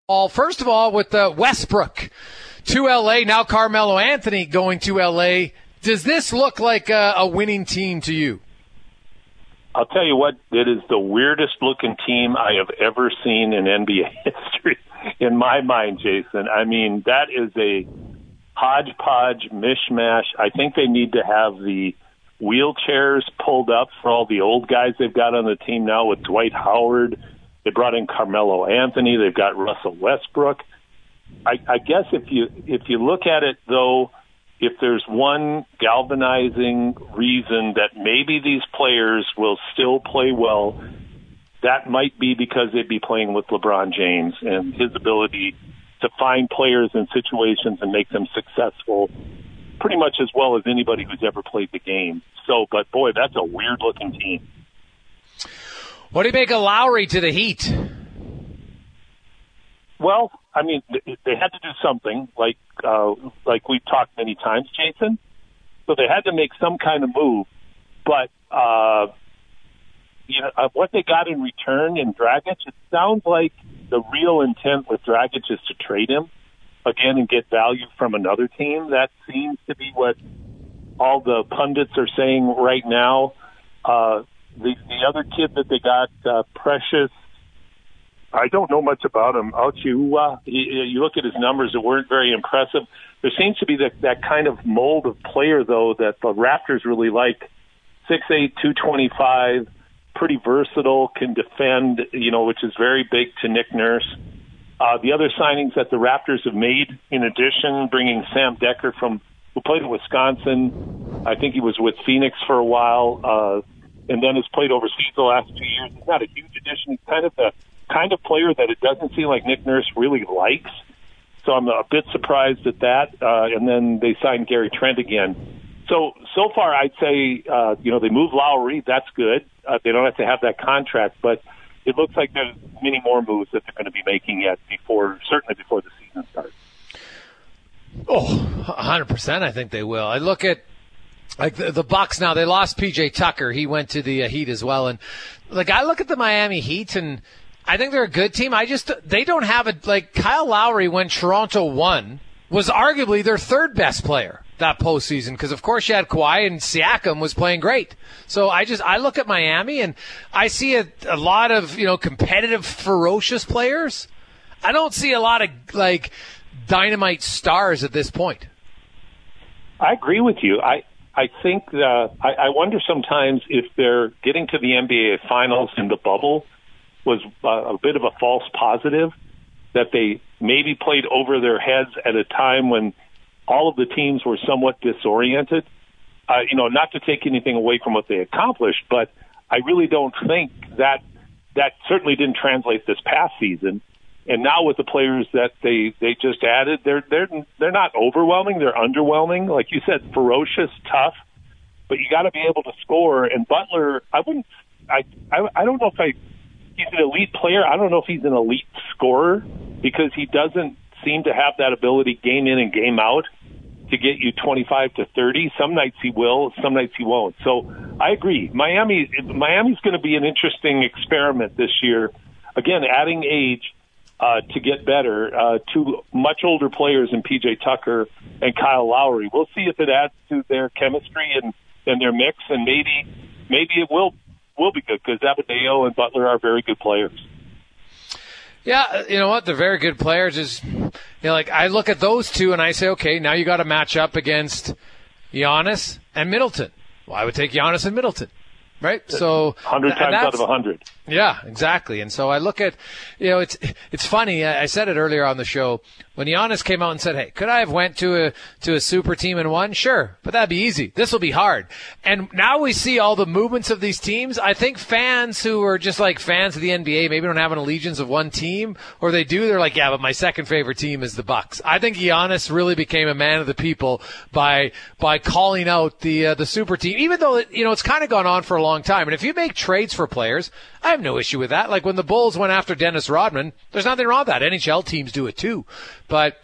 First of all, with Westbrook to L.A., now Carmelo Anthony going to L.A., does this look like a winning team to you? I'll tell you what, it is the weirdest-looking team I have ever seen in NBA history, in my mind, Jason. I mean, that is a hodgepodge, mishmash. I think they need to have the wheelchairs pulled up for all the old guys they've got on the team now with Dwight Howard. They brought in Carmelo Anthony. They've got Russell Westbrook. I guess if you look at it, though, if there's one galvanizing reason that maybe these players will still play well, that might be because they'd be playing with LeBron James and his ability to find players in situations and make them successful pretty much as well as anybody who's ever played the game. So, but boy, that's a weird-looking team. What do you make of Lowry to the Heat? Well, I mean, they had to do something, like we've talked many times, Jason. So they had to make some kind of move. But what they got in return in Dragic, it sounds like the real intent with Dragic is to trade him again and get value from another team. That seems to be what all the pundits are saying right now. The other kid that they got, Precious, I don't know much about him. You look at his numbers, it weren't very impressive. There seems to be that kind of mold of player, though, that the Raptors really like. 6'8", 225, pretty versatile, can defend, which is very big to Nick Nurse. The other signings that the Raptors have made, in addition, bringing Sam Decker who played in Wisconsin. I think he was with Phoenix for a while, and then has played overseas the last 2 years. He's not a huge addition. He's kind of the kind of player that it doesn't seem like Nick Nurse really likes. So I'm a bit surprised at that. And then they signed Gary Trent again. So far I'd say, they moved Lowry. That's good. They don't have to have that contract, but it looks like there's many more moves that they're going to be making yet certainly before the season starts. 100% I think they will. I look at the Bucks now. They lost PJ Tucker. He went to the Heat as well. And I look at the Miami Heat and I think they're a good team. They don't have Kyle Lowry when Toronto won was arguably their third best player that postseason because of course you had Kawhi and Siakam was playing great. So I look at Miami and I see a lot of, competitive, ferocious players. I don't see a lot of dynamite stars at this point. I agree with you. I think I wonder sometimes if they're getting to the NBA Finals in the bubble was a bit of a false positive, that they maybe played over their heads at a time when all of the teams were somewhat disoriented. Not to take anything away from what they accomplished, but I really don't think that certainly didn't translate this past season. And now with the players that they just added, they're not overwhelming, they're underwhelming. Like you said, ferocious, tough, but you got to be able to score. And Butler, I don't know if he's an elite player. I don't know if he's an elite scorer because he doesn't seem to have that ability game in and game out to get you 25 to 30. Some nights he will, some nights he won't. So I agree. Miami's going to be an interesting experiment this year. Again, adding age to get better, two much older players in PJ Tucker and Kyle Lowry. We'll see if it adds to their chemistry and their mix, and maybe it will be good because Abadeo and Butler are very good players. Yeah, you know what? They're very good players. I look at those two and I say, okay, now you got to match up against Giannis and Middleton. Well, I would take Giannis and Middleton, right? So 100 times out of 100. Yeah, exactly. And so I look at, it's funny. I said it earlier on the show when Giannis came out and said, "Hey, could I have went to a super team and won? Sure, but that'd be easy. This will be hard." And now we see all the movements of these teams. I think fans who are just like fans of the NBA maybe don't have an allegiance of one team, or they do. They're like, "Yeah, but my second favorite team is the Bucks." I think Giannis really became a man of the people by calling out the super team, even though it's kind of gone on for a long time. And if you make trades for players, I have no issue with that. Like when the Bulls went after Dennis Rodman, there's nothing wrong with that. NHL teams do it too. But,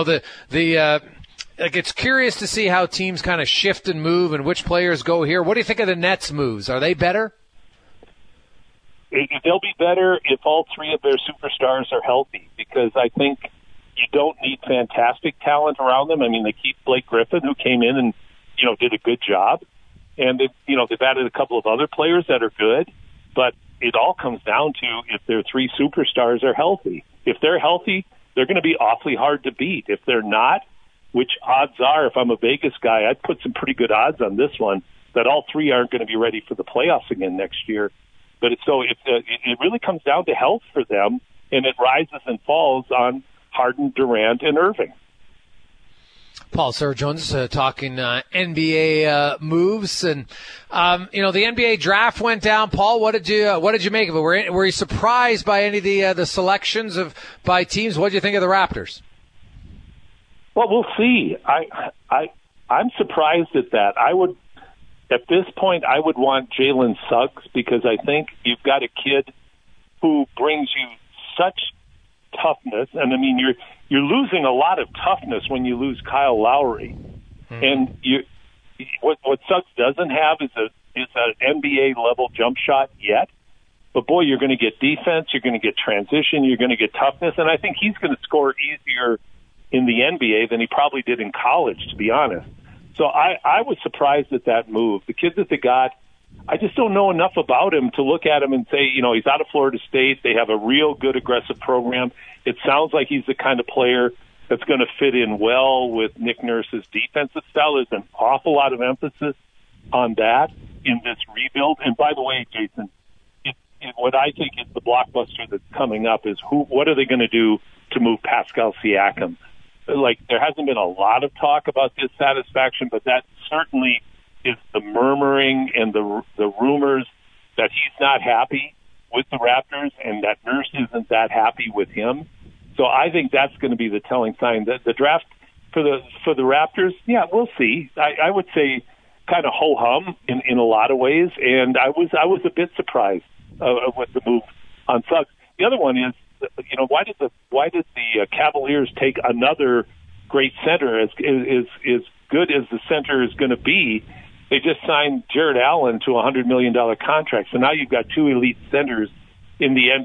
it's curious to see how teams kind of shift and move and which players go here. What do you think of the Nets' moves? Are they better? they'll be better if all three of their superstars are healthy, because I think you don't need fantastic talent around them. I mean, they keep Blake Griffin, who came in and, did a good job. And, they've added a couple of other players that are good. But it all comes down to if their three superstars are healthy. If they're healthy, they're going to be awfully hard to beat. If they're not, which odds are, if I'm a Vegas guy, I'd put some pretty good odds on this one, that all three aren't going to be ready for the playoffs again next year. But it really comes down to health for them, and it rises and falls on Harden, Durant, and Irving. Paul Serra-Jones talking NBA moves, and the NBA draft went down. Paul, what did you make of it? Were you surprised by any of the selections by teams? What did you think of the Raptors? Well, we'll see. I'm surprised at that. At this point, I would want Jalen Suggs, because I think you've got a kid who brings you such toughness, and I mean you're losing a lot of toughness when you lose Kyle Lowry, and what Suggs doesn't have is an NBA level jump shot yet. But boy, you're going to get defense, you're going to get transition, you're going to get toughness, and I think he's going to score easier in the NBA than he probably did in college, to be honest. So I was surprised at that move. The kid that they got, I just don't know enough about him to look at him and say, he's out of Florida State. They have a real good aggressive program. It sounds like he's the kind of player that's going to fit in well with Nick Nurse's defensive style. There's an awful lot of emphasis on that in this rebuild. And by the way, Jason, what I think is the blockbuster that's coming up is what are they going to do to move Pascal Siakam? Like, there hasn't been a lot of talk about dissatisfaction, but that certainly is the murmuring and the rumors that he's not happy with the Raptors and that Nurse isn't that happy with him. So I think that's going to be the telling sign. That the draft for the Raptors, yeah, we'll see. I would say kind of ho-hum in a lot of ways, and I was a bit surprised with the move on Suggs. The other one is, why did the Cavaliers take another great center as good as the center is going to be? They just signed Jared Allen to a $100 million contract, so now you've got two elite centers in the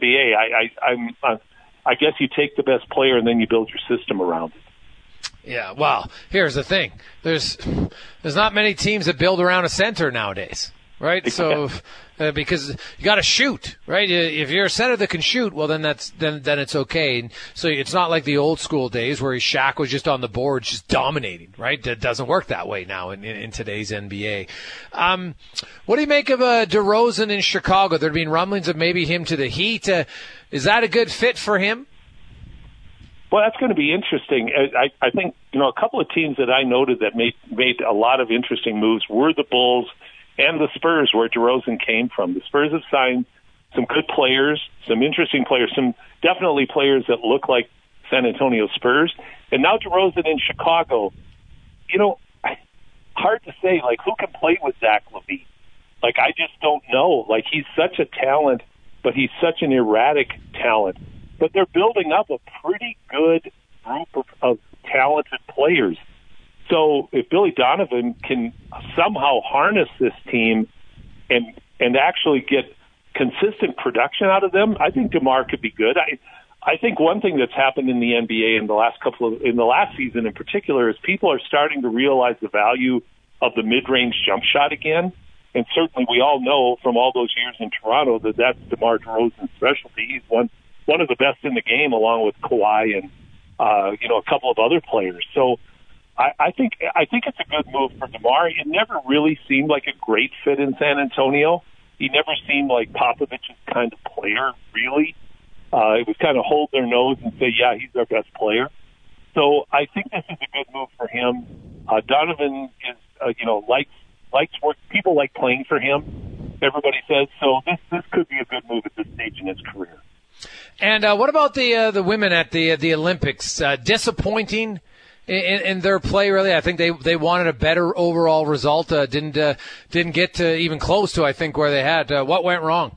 NBA. I guess you take the best player and then you build your system around it. Yeah, well, here's the thing: there's not many teams that build around a center nowadays. Right, so because you got to shoot, right? If you're a center that can shoot, well, then then it's okay. And so it's not like the old school days where Shaq was just on the board, just dominating, right? That doesn't work that way now in today's NBA. What do you make of DeRozan in Chicago? There'd been rumblings of maybe him to the Heat. Is that a good fit for him? Well, that's going to be interesting. I think a couple of teams that I noted that made a lot of interesting moves were the Bulls and the Spurs, where DeRozan came from. The Spurs have signed some good players, some interesting players, some definitely players that look like San Antonio Spurs. And now DeRozan in Chicago, hard to say, who can play with Zach LaVine? I just don't know. He's such a talent, but he's such an erratic talent. But they're building up a pretty good group of talented players. So if Billy Donovan can somehow harness this team and actually get consistent production out of them, I think DeMar could be good. I think one thing that's happened in the NBA in the last season in particular is people are starting to realize the value of the mid-range jump shot again. And certainly we all know from all those years in Toronto that that's DeMar DeRozan's specialty. He's one of the best in the game, along with Kawhi and a couple of other players. So I think it's a good move for DeMar. It never really seemed like a great fit in San Antonio. He never seemed like Popovich's kind of player, really. It was kind of hold their nose and say, yeah, he's our best player. So I think this is a good move for him. Donovan is, likes work. People like playing for him, everybody says. So this could be a good move at this stage in his career. And what about the women at the Olympics? Disappointing in their play, really. I think they wanted a better overall result. Didn't get to even close to, I think, where they had. What went wrong?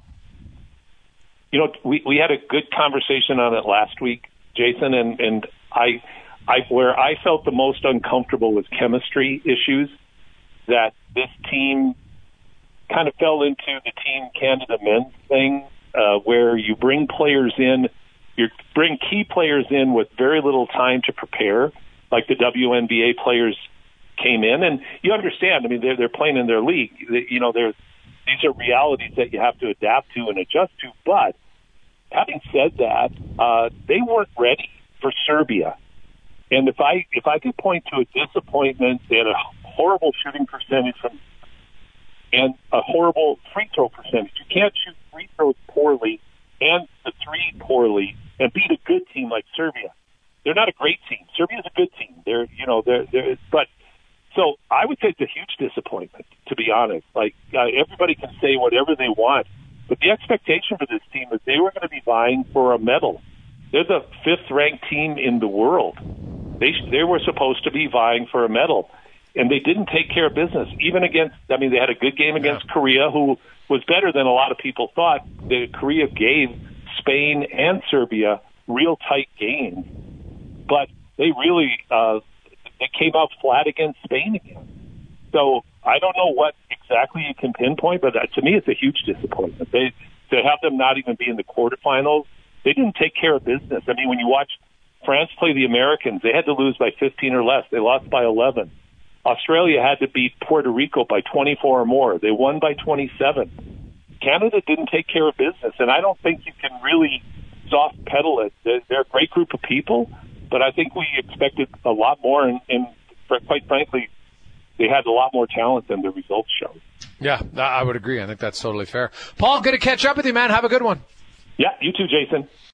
We had a good conversation on it last week, Jason, and I where I felt the most uncomfortable was chemistry issues, that this team kind of fell into the Team Canada men's thing where you bring players in, you bring key players in with very little time to prepare, like the WNBA players came in, and you understand. I mean, they're playing in their league. These are realities that you have to adapt to and adjust to. But having said that, they weren't ready for Serbia. And if I could point to a disappointment, they had a horrible shooting percentage and a horrible free throw percentage. You can't shoot free throws poorly and the three poorly and beat a good team like Serbia. They're not a great team. Serbia's a good team. So I would say it's a huge disappointment, to be honest. Like, everybody can say whatever they want, but the expectation for this team is they were going to be vying for a medal. They're the fifth-ranked team in the world. They were supposed to be vying for a medal, and they didn't take care of business. Even against, I mean, they had a good game against Korea, who was better than a lot of people thought. Korea gave Spain and Serbia real tight games, but they really they came out flat against Spain again. So I don't know what exactly you can pinpoint, but to me it's a huge disappointment. To have them not even be in the quarterfinals, they didn't take care of business. I mean, when you watch France play the Americans, they had to lose by 15 or less. They lost by 11. Australia had to beat Puerto Rico by 24 or more. They won by 27. Canada didn't take care of business, and I don't think you can really soft pedal it. They're a great group of people, but I think we expected a lot more, and quite frankly, they had a lot more talent than the results showed. Yeah, I would agree. I think that's totally fair. Paul, good to catch up with you, man. Have a good one. Yeah, you too, Jason.